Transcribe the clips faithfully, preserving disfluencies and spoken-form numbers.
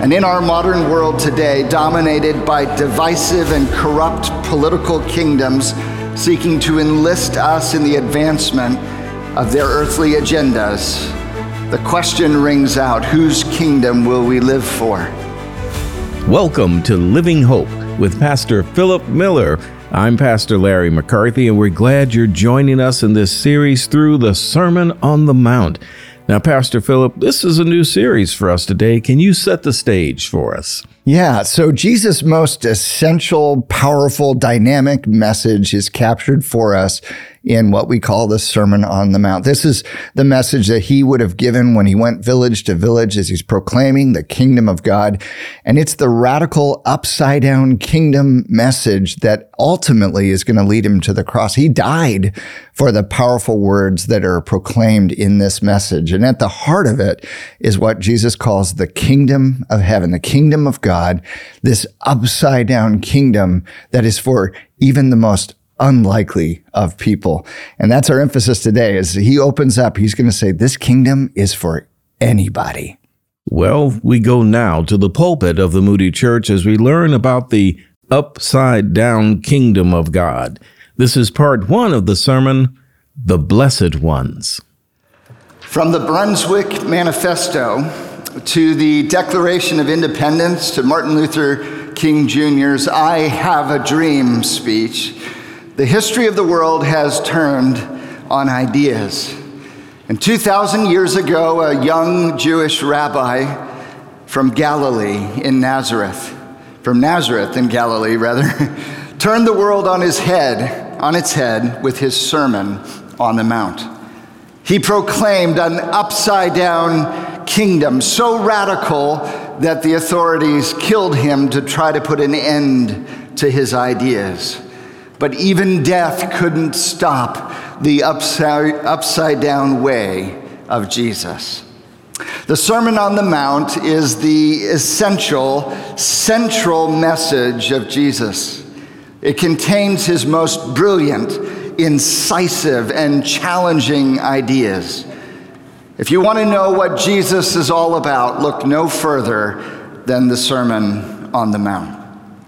And in our modern world today, dominated by divisive and corrupt political kingdoms seeking to enlist us in the advancement of their earthly agendas, the question rings out, whose kingdom will we live for? Welcome to Living Hope with Pastor Philip Miller. I'm Pastor Larry McCarthy, and we're glad you're joining us in this series through the Sermon on the Mount. Now, Pastor Philip, this is a new series for us today. Can you set the stage for us? Yeah, so Jesus' most essential, powerful, dynamic message is captured for us in what we call the Sermon on the Mount. This is the message that he would have given when he went village to village as he's proclaiming the kingdom of God. And it's the radical upside down kingdom message that ultimately is going to lead him to the cross. He died for the powerful words that are proclaimed in this message. And at the heart of it is what Jesus calls the kingdom of heaven, the kingdom of God, this upside down kingdom that is for even the most unlikely of people. And that's our emphasis today. As he opens up, he's going to say, this kingdom is for anybody. Well, we go now to the pulpit of the Moody Church as we learn about the upside down kingdom of God. This is part one of the sermon, The Blessed Ones. From the Brunswick Manifesto to the Declaration of Independence to Martin Luther King Junior's I Have a Dream speech, the history of the world has turned on ideas. And two thousand years ago, a young Jewish rabbi from Galilee in Nazareth, from Nazareth in Galilee, rather, turned the world on his head, on its head with his Sermon on the Mount. He proclaimed an upside-down kingdom so radical that the authorities killed him to try to put an end to his ideas. But even death couldn't stop the upside, upside down way of Jesus. The Sermon on the Mount is the essential, central message of Jesus. It contains his most brilliant, incisive, and challenging ideas. If you want to know what Jesus is all about, look no further than the Sermon on the Mount.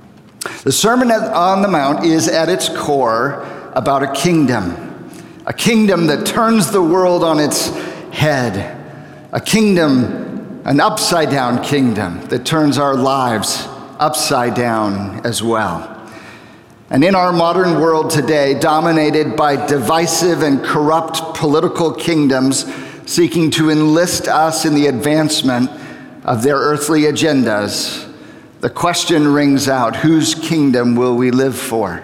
The Sermon on the Mount is at its core about a kingdom, a kingdom that turns the world on its head, a kingdom, an upside down kingdom that turns our lives upside down as well. And in our modern world today, dominated by divisive and corrupt political kingdoms seeking to enlist us in the advancement of their earthly agendas, the question rings out, whose kingdom will we live for?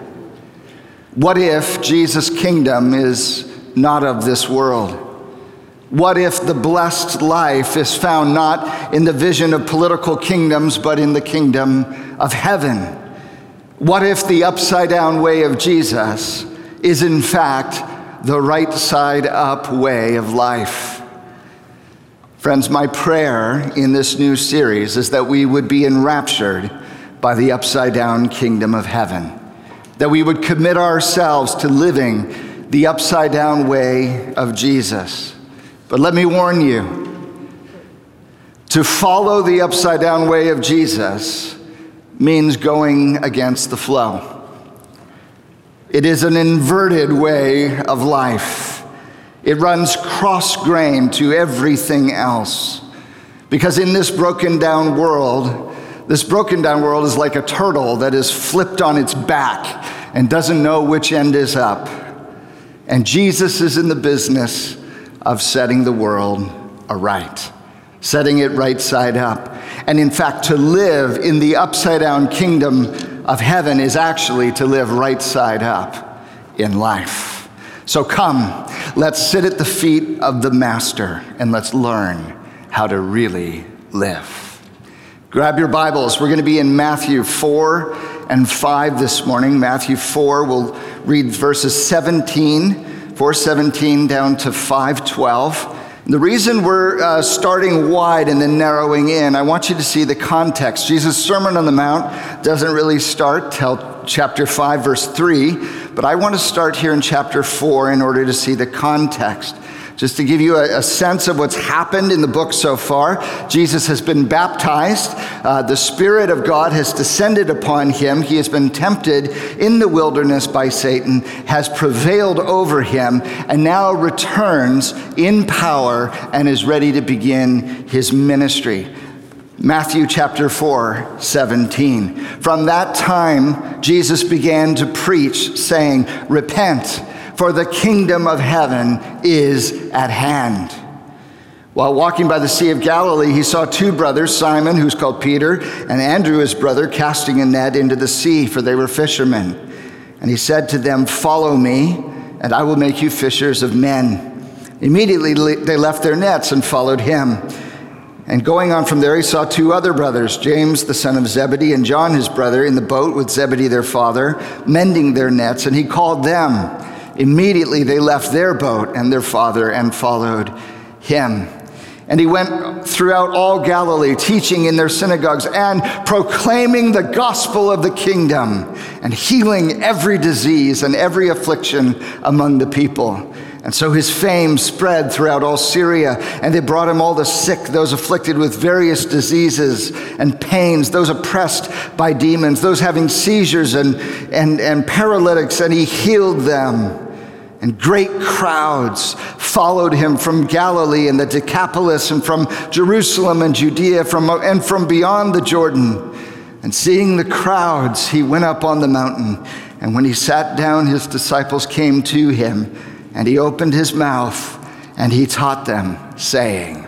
What if Jesus' kingdom is not of this world? What if the blessed life is found not in the vision of political kingdoms, but in the kingdom of heaven? What if the upside-down way of Jesus is in fact the right side up way of life? Friends, my prayer in this new series is that we would be enraptured by the upside-down kingdom of heaven, that we would commit ourselves to living the upside-down way of Jesus. But let me warn you, to follow the upside-down way of Jesus means going against the flow. It is an inverted way of life. It runs cross-grain to everything else. Because in this broken down world, this broken down world is like a turtle that is flipped on its back and doesn't know which end is up. And Jesus is in the business of setting the world aright, setting it right side up. And in fact, to live in the upside down kingdom of heaven is actually to live right side up in life. So come, let's sit at the feet of the Master and let's learn how to really live. Grab your Bibles. We're going to be in Matthew four and five this morning. Matthew four, we'll read verses seventeen, four seventeen down to five twelve. The reason we're uh, starting wide and then narrowing in, I want you to see the context. Jesus' Sermon on the Mount doesn't really start till chapter five, verse three, but I want to start here in chapter four in order to see the context. Just to give you a, a sense of what's happened in the book so far, Jesus has been baptized. Uh, the Spirit of God has descended upon him. He has been tempted in the wilderness by Satan, has prevailed over him, and now returns in power and is ready to begin his ministry. Matthew chapter four, seventeen. From that time, Jesus began to preach, saying, "Repent, for the kingdom of heaven is at hand." While walking by the Sea of Galilee, he saw two brothers, Simon, who's called Peter, and Andrew, his brother, casting a net into the sea, for they were fishermen. And he said to them, "Follow me, and I will make you fishers of men." Immediately they left their nets and followed him. And going on from there, he saw two other brothers, James, the son of Zebedee, and John, his brother, in the boat with Zebedee, their father, mending their nets, and he called them. Immediately they left their boat and their father and followed him. And he went throughout all Galilee, teaching in their synagogues and proclaiming the gospel of the kingdom and healing every disease and every affliction among the people. And so his fame spread throughout all Syria, and they brought him all the sick, those afflicted with various diseases and pains, those oppressed by demons, those having seizures and, and, and paralytics, and he healed them. And great crowds followed him from Galilee and the Decapolis and from Jerusalem and Judea from, and from beyond the Jordan. And seeing the crowds, he went up on the mountain. And when he sat down, his disciples came to him. And he opened his mouth and he taught them, saying,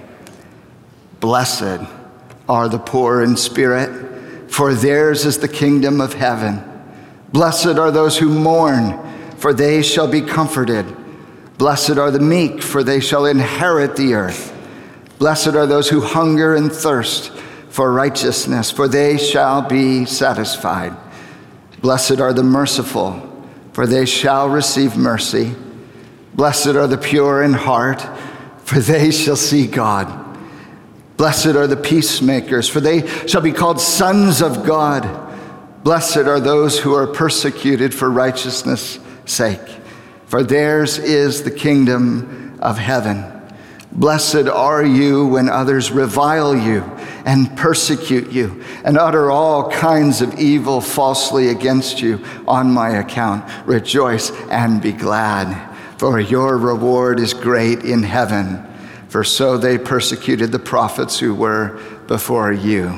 "Blessed are the poor in spirit, for theirs is the kingdom of heaven. Blessed are those who mourn, for they shall be comforted. Blessed are the meek, for they shall inherit the earth. Blessed are those who hunger and thirst for righteousness, for they shall be satisfied. Blessed are the merciful, for they shall receive mercy. Blessed are the pure in heart, for they shall see God. Blessed are the peacemakers, for they shall be called sons of God. Blessed are those who are persecuted for righteousness' sake, for theirs is the kingdom of heaven. Blessed are you when others revile you and persecute you and utter all kinds of evil falsely against you on my account. Rejoice and be glad, for your reward is great in heaven, for so they persecuted the prophets who were before you."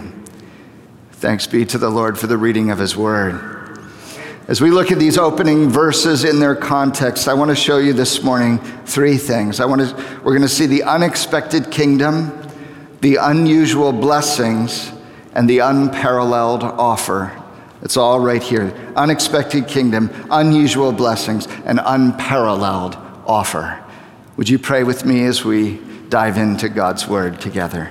Thanks be to the Lord for the reading of his word. As we look at these opening verses in their context, I want to show you this morning three things. I want to, we're going to see the unexpected kingdom, the unusual blessings, and the unparalleled offer. It's all right here. Unexpected kingdom, unusual blessings, and unparalleled offer. Would you pray with me as we dive into God's word together?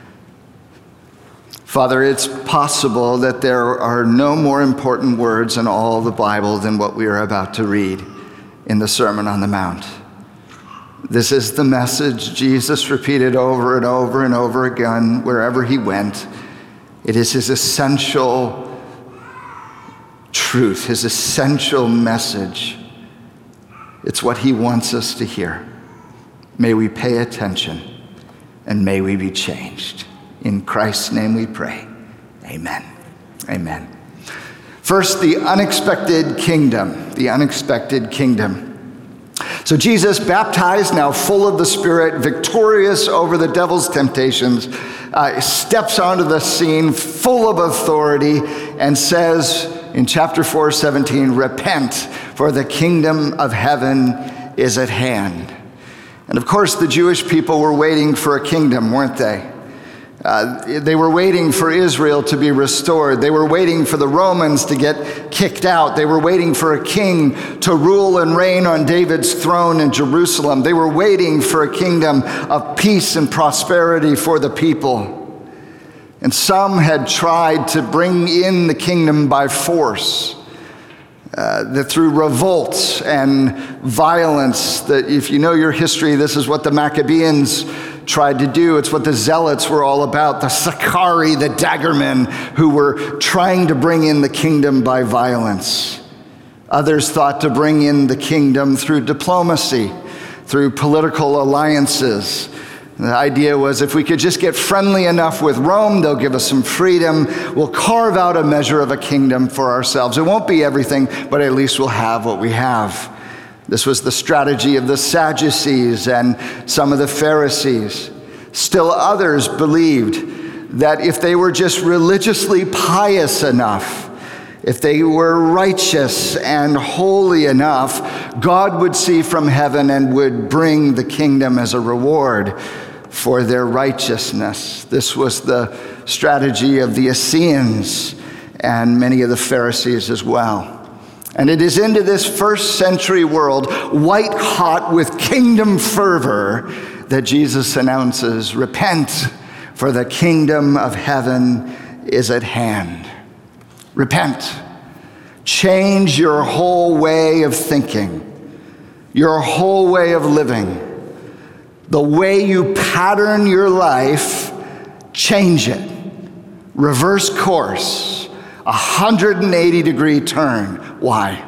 Father, it's possible that there are no more important words in all the Bible than what we are about to read in the Sermon on the Mount. This is the message Jesus repeated over and over and over again wherever he went. It is his essential truth, his essential message. It's what he wants us to hear. May we pay attention and may we be changed. In Christ's name we pray. Amen. Amen. First, the unexpected kingdom. The unexpected kingdom. So Jesus, baptized, now full of the Spirit, victorious over the devil's temptations, uh, steps onto the scene full of authority and says in chapter four, seventeen, "Repent, for the kingdom of heaven is at hand." And of course, the Jewish people were waiting for a kingdom, weren't they? Uh, they were waiting for Israel to be restored. They were waiting for the Romans to get kicked out. They were waiting for a king to rule and reign on David's throne in Jerusalem. They were waiting for a kingdom of peace and prosperity for the people. And some had tried to bring in the kingdom by force, uh, that through revolts and violence, that if you know your history, this is what the Maccabees tried to do. It's what the Zealots were all about, the Sicarii, the daggermen who were trying to bring in the kingdom by violence. Others thought to bring in the kingdom through diplomacy, through political alliances. The idea was if we could just get friendly enough with Rome, they'll give us some freedom. We'll carve out a measure of a kingdom for ourselves. It won't be everything, but at least we'll have what we have. This was the strategy of the Sadducees and some of the Pharisees. Still others believed that if they were just religiously pious enough, if they were righteous and holy enough, God would see from heaven and would bring the kingdom as a reward for their righteousness. This was the strategy of the Essenes and many of the Pharisees as well. And it is into this first century world, white hot with kingdom fervor, that Jesus announces, repent, for the kingdom of heaven is at hand. Repent. Change your whole way of thinking, your whole way of living. The way you pattern your life, change it. Reverse course, a one hundred eighty degree turn. Why?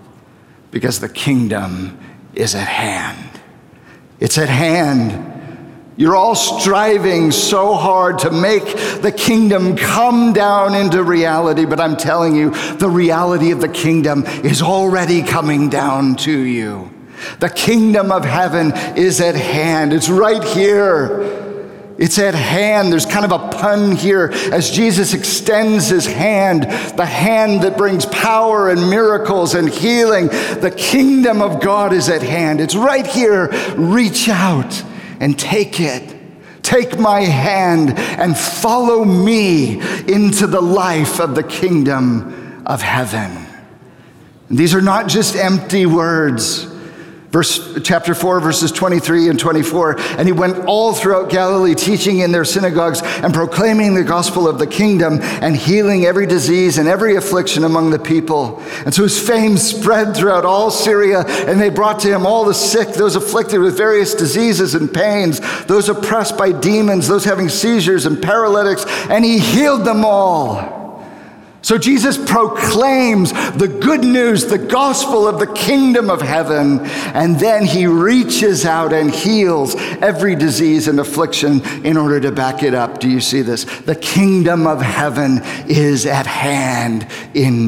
Because the kingdom is at hand. It's at hand. You're all striving so hard to make the kingdom come down into reality, but I'm telling you, the reality of the kingdom is already coming down to you. The kingdom of heaven is at hand. It's right here. It's at hand. There's kind of a pun here as Jesus extends his hand, the hand that brings power and miracles and healing. The kingdom of God is at hand. It's right here. Reach out and take it. Take my hand and follow me into the life of the kingdom of heaven. And these are not just empty words. Verse, chapter four, verses twenty-three and twenty-four, and he went all throughout Galilee, teaching in their synagogues and proclaiming the gospel of the kingdom and healing every disease and every affliction among the people. And so his fame spread throughout all Syria, and they brought to him all the sick, those afflicted with various diseases and pains, those oppressed by demons, those having seizures and paralytics, and he healed them all. So Jesus proclaims the good news, the gospel of the kingdom of heaven, and then he reaches out and heals every disease and affliction in order to back it up. Do you see this? The kingdom of heaven is at hand in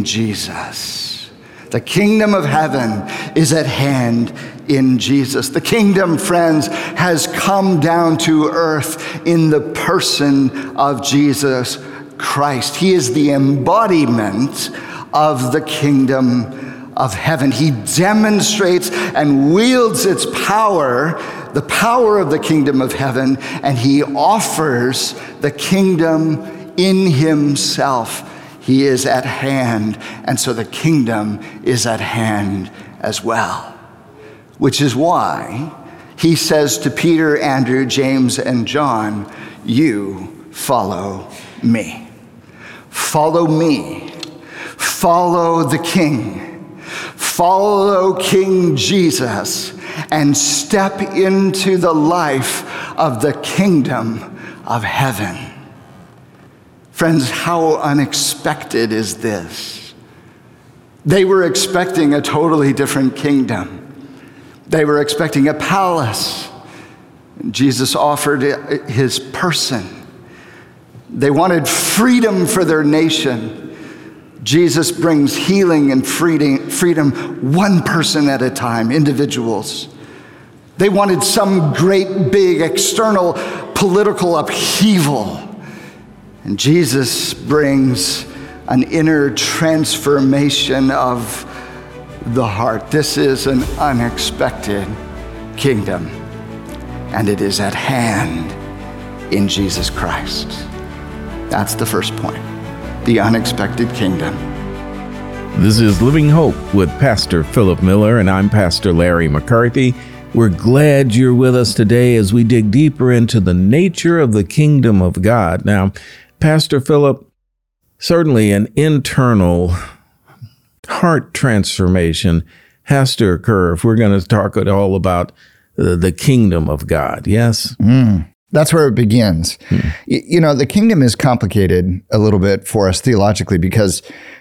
Jesus. The kingdom of heaven is at hand in Jesus. The kingdom, friends, has come down to earth in the person of Jesus Christ. He is the embodiment of the kingdom of heaven. He demonstrates and wields its power, the power of the kingdom of heaven, and he offers the kingdom in himself. He is at hand, and so the kingdom is at hand as well. Which is why he says to Peter, Andrew, James, and John, you follow me. Follow me. Follow the King. Follow King Jesus and step into the life of the kingdom of heaven. Friends, how unexpected is this? They were expecting a totally different kingdom. They were expecting a palace. Jesus offered his person. They wanted freedom for their nation. Jesus brings healing and freedom, freedom one person at a time, individuals. They wanted some great big external political upheaval. And Jesus brings an inner transformation of the heart. This is an unexpected kingdom, and it is at hand in Jesus Christ. That's the first point, the unexpected kingdom. This is Living Hope with Pastor Philip Miller, and I'm Pastor Larry McCarthy. We're glad you're with us today as we dig deeper into the nature of the kingdom of God. Now, Pastor Philip, certainly an internal heart transformation has to occur if we're going to talk at all about the, the kingdom of God, yes? Mm. That's where it begins. Hmm. You know, the kingdom is complicated a little bit for us theologically because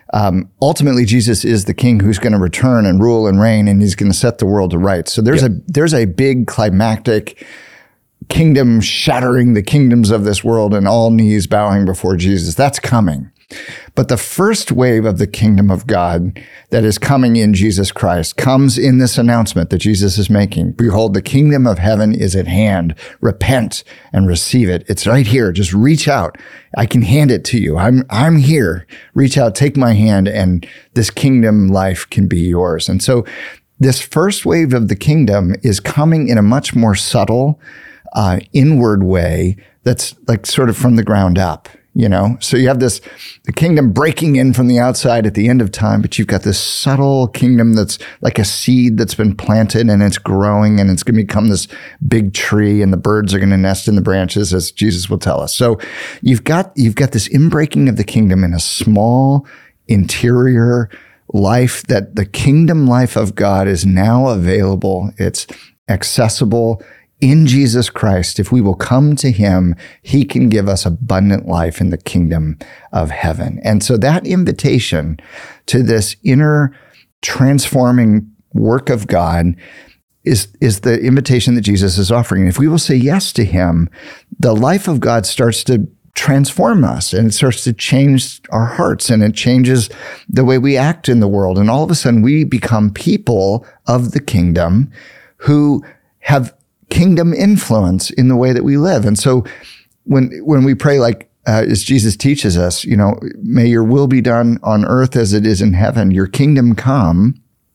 um, ultimately Jesus is the king who's going to return and rule and reign, and he's going to set the world to rights. So there's Yep. a there's a big climactic kingdom shattering the kingdoms of this world and all knees bowing before Jesus. That's coming. But the first wave of the kingdom of God that is coming in Jesus Christ comes in this announcement that Jesus is making. Behold, the kingdom of heaven is at hand. Repent and receive it. It's right here. Just reach out. I can hand it to you. I'm, I'm here. Reach out, take my hand, and this kingdom life can be yours. And so this first wave of the kingdom is coming in a much more subtle, uh, inward way that's like sort of from the ground up. You know, so you have this, the kingdom breaking in from the outside at the end of time, but you've got this subtle kingdom that's like a seed that's been planted and it's growing and it's going to become this big tree, and the birds are going to nest in the branches, as Jesus will tell us. So you've got, you've got this inbreaking of the kingdom in a small interior life, that the kingdom life of God is now available. It's accessible in Jesus Christ. If we will come to him, he can give us abundant life in the kingdom of heaven. And so that invitation to this inner transforming work of God is, is the invitation that Jesus is offering. And if we will say yes to him, the life of God starts to transform us, and it starts to change our hearts, and it changes the way we act in the world. And all of a sudden we become people of the kingdom who have kingdom influence in the way that we live. And so when when we pray, like uh, as Jesus teaches us, you know, may your will be done on earth as it is in heaven, your kingdom come.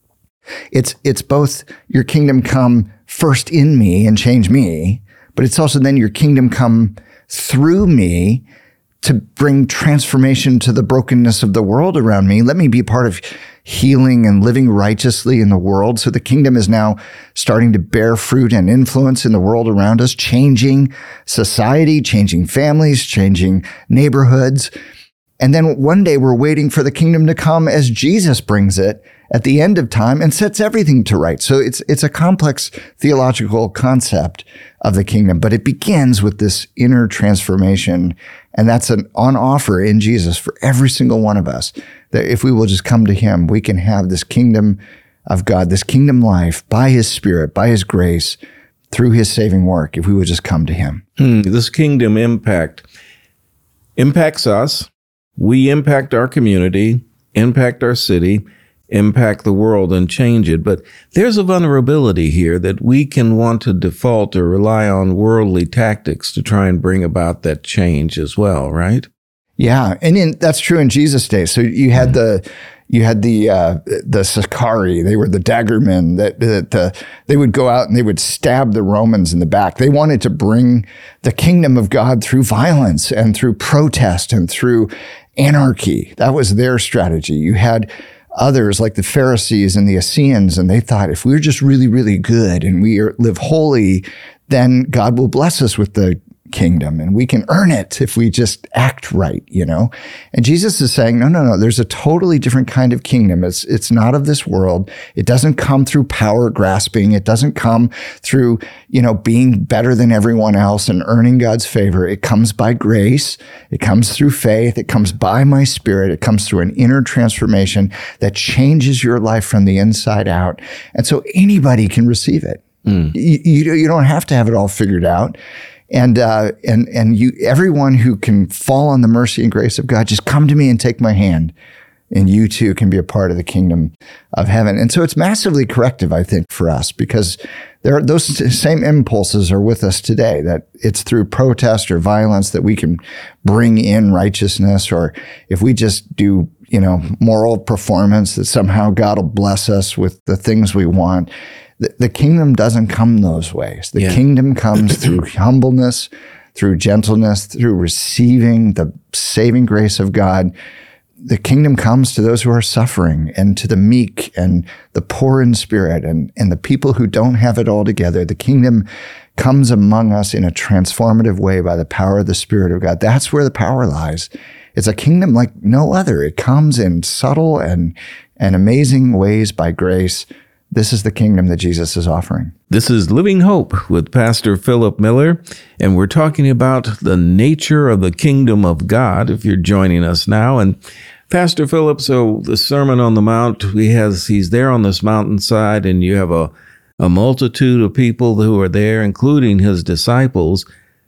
It's it's both your kingdom come first in me and change me, but it's also then your kingdom come through me to bring transformation to the brokenness of the world around me. Let me be part of healing and living righteously in the world. So the kingdom is now starting to bear fruit and influence in the world around us, changing society, changing families, changing neighborhoods. And then one day we're waiting for the kingdom to come as Jesus brings it at the end of time and sets everything to right. So it's it's a complex theological concept of the kingdom, but it begins with this inner transformation. And that's an on offer in Jesus for every single one of us, that if we will just come to him, we can have this kingdom of God, this kingdom life by his Spirit, by his grace, through his saving work, if we would just come to him. Hmm, this kingdom impact impacts us. We impact our community, impact our city, impact the world and change it. But there's a vulnerability here that we can want to default or rely on worldly tactics to try and bring about that change as well, right? Yeah, and in, that's true in Jesus' day. So you had the you had the uh, the Sicarii. They were the daggermen that, that uh, they would go out and they would stab the Romans in the back. They wanted to bring the kingdom of God through violence and through protest and through anarchy. That was their strategy. You had others like the Pharisees and the Essenes, and they thought if we're just really, really good and we are, live holy, then God will bless us with the kingdom, and we can earn it if we just act right, you know? And Jesus is saying, no, no, no, there's a totally different kind of kingdom. It's, it's not of this world. It doesn't come through power grasping. It doesn't come through, you know, being better than everyone else and earning God's favor. It comes by grace. It comes through faith. It comes by my Spirit. It comes through an inner transformation that changes your life from the inside out. And so anybody can receive it. Mm. You, you, you don't have to have it all figured out. And, uh, and, and you, everyone who can fall on the mercy and grace of God, just come to me and take my hand, and you too can be a part of the kingdom of heaven. And so it's massively corrective, I think, for us, because there are those same impulses are with us today, that it's through protest or violence that we can bring in righteousness, or if we just do, you know, moral performance, that somehow God will bless us with the things we want. The kingdom doesn't come those ways. The yeah. kingdom comes through humbleness, through gentleness, through receiving the saving grace of God. The kingdom comes to those who are suffering, and to the meek and the poor in spirit, and, and the people who don't have it all together. The kingdom comes among us in a transformative way by the power of the Spirit of God. That's where the power lies. It's a kingdom like no other. It comes in subtle and, and amazing ways by grace. This is the kingdom that Jesus is offering. This is Living Hope with Pastor Philip Miller, and we're talking about the nature of the kingdom of God, if you're joining us now. And Pastor Philip, so the Sermon on the Mount, he has, he's there on this mountainside, and you have a, a multitude of people who are there, including his disciples.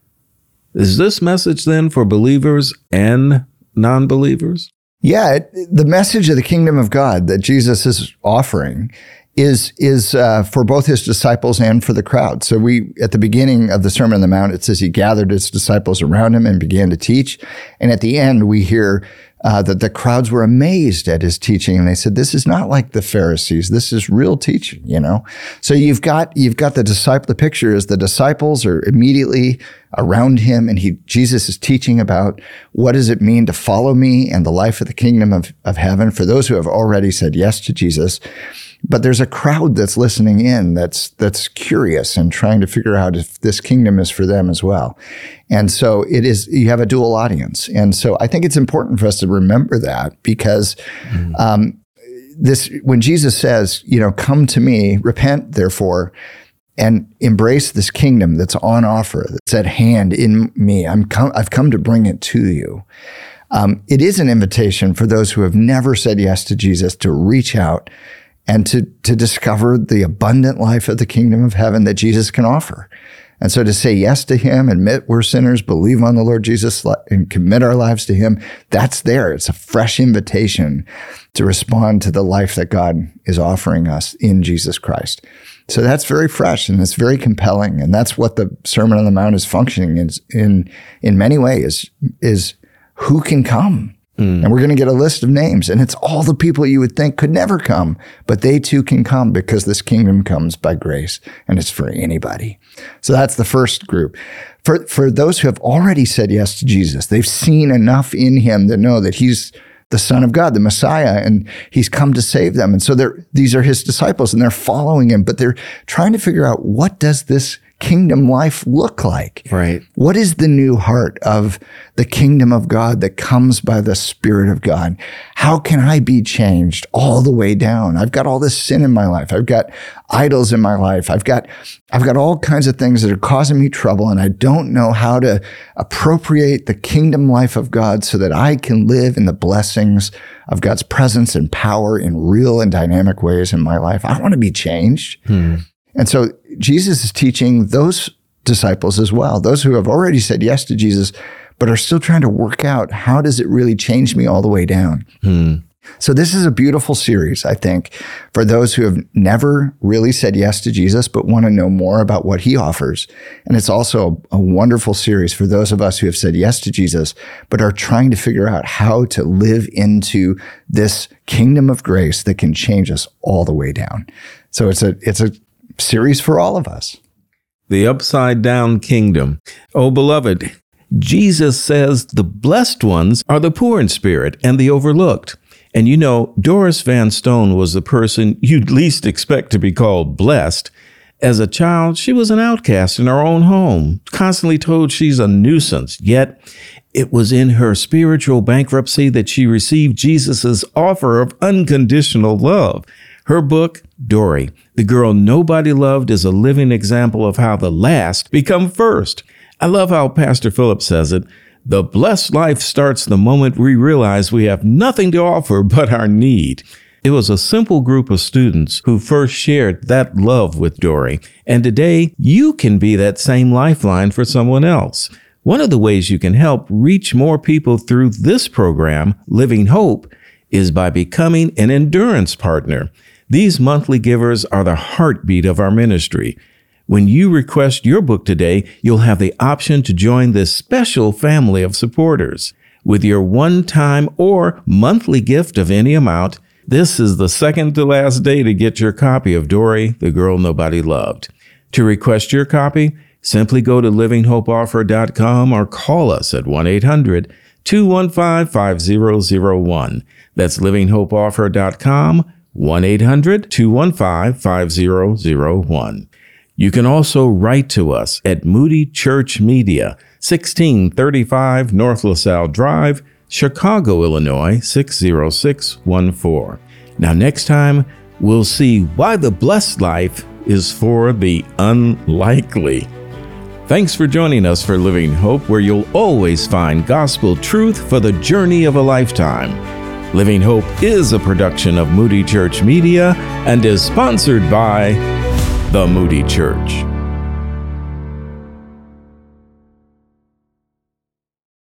Is this message then for believers and non-believers? Yeah, it, the message of the kingdom of God that Jesus is offering is is uh, for both his disciples and for the crowd. So we, at the beginning of the Sermon on the Mount, it says he gathered his disciples around him and began to teach. And at the end, we hear uh, that the crowds were amazed at his teaching, and they said, "This is not like the Pharisees. This is real teaching." You know, so you've got you've got the disciple. The picture is the disciples are immediately around him, and he Jesus is teaching about what does it mean to follow me and the life of the kingdom of of heaven for those who have already said yes to Jesus. But there's a crowd that's listening in that's that's curious and trying to figure out if this kingdom is for them as well. And so it is, you have a dual audience. And so I think it's important for us to remember that because mm. um, this, when Jesus says, you know, come to me, repent therefore, and embrace this kingdom that's on offer, that's at hand in me. I'm come, I've come to bring it to you. Um, it is an invitation for those who have never said yes to Jesus to reach out and to, to discover the abundant life of the kingdom of heaven that Jesus can offer. And so to say yes to him, admit we're sinners, believe on the Lord Jesus, and commit our lives to him, that's there. It's a fresh invitation to respond to the life that God is offering us in Jesus Christ. So that's very fresh and it's very compelling. And that's what the Sermon on the Mount is functioning in, in, in many ways, is who can come? Mm. And we're going to get a list of names, and it's all the people you would think could never come, but they too can come because this kingdom comes by grace, and it's for anybody. So that's the first group. For for those who have already said yes to Jesus, they've seen enough in him to know that he's the Son of God, the Messiah, and he's come to save them. And so they're these are his disciples, and they're following him, but they're trying to figure out, what does this kingdom life look like? Right. What is the new heart of the kingdom of God that comes by the Spirit of God? How can I be changed all the way down? I've got all this sin in my life. I've got idols in my life. I've got, I've got all kinds of things that are causing me trouble, and I don't know how to appropriate the kingdom life of God so that I can live in the blessings of God's presence and power in real and dynamic ways in my life. I want to be changed. Hmm. And so Jesus is teaching those disciples as well, those who have already said yes to Jesus, but are still trying to work out, how does it really change me all the way down? Hmm. So this is a beautiful series, I think, for those who have never really said yes to Jesus, but want to know more about what he offers. And it's also a, a wonderful series for those of us who have said yes to Jesus, but are trying to figure out how to live into this kingdom of grace that can change us all the way down. So it's a, it's a, series for all of us. The upside down kingdom. Oh, beloved, Jesus says the blessed ones are the poor in spirit and the overlooked. And you know, Doris Van Stone was the person you'd least expect to be called blessed. As a child, she was an outcast in her own home, constantly told she's a nuisance. Yet it was in her spiritual bankruptcy that she received Jesus's offer of unconditional love. Her book, Dory, The Girl Nobody Loved, is a living example of how the last become first. I love how Pastor Philip says it. The blessed life starts the moment we realize we have nothing to offer but our need. It was a simple group of students who first shared that love with Dory. And today, you can be that same lifeline for someone else. One of the ways you can help reach more people through this program, Living Hope, is by becoming an endurance partner. These monthly givers are the heartbeat of our ministry. When you request your book today, you'll have the option to join this special family of supporters. With your one-time or monthly gift of any amount, this is the second to last day to get your copy of Dory, The Girl Nobody Loved. To request your copy, simply go to living hope offer dot com or call us at one eight hundred two one five five zero zero one. That's living hope offer dot com, one eight hundred two one five five zero zero one. You can also write to us at Moody Church Media, sixteen thirty-five North LaSalle Drive, Chicago, Illinois, six zero six one four. Now, next time, we'll see why the blessed life is for the unlikely. Thanks for joining us for Living Hope, where you'll always find gospel truth for the journey of a lifetime. Living Hope is a production of Moody Church Media and is sponsored by the Moody Church.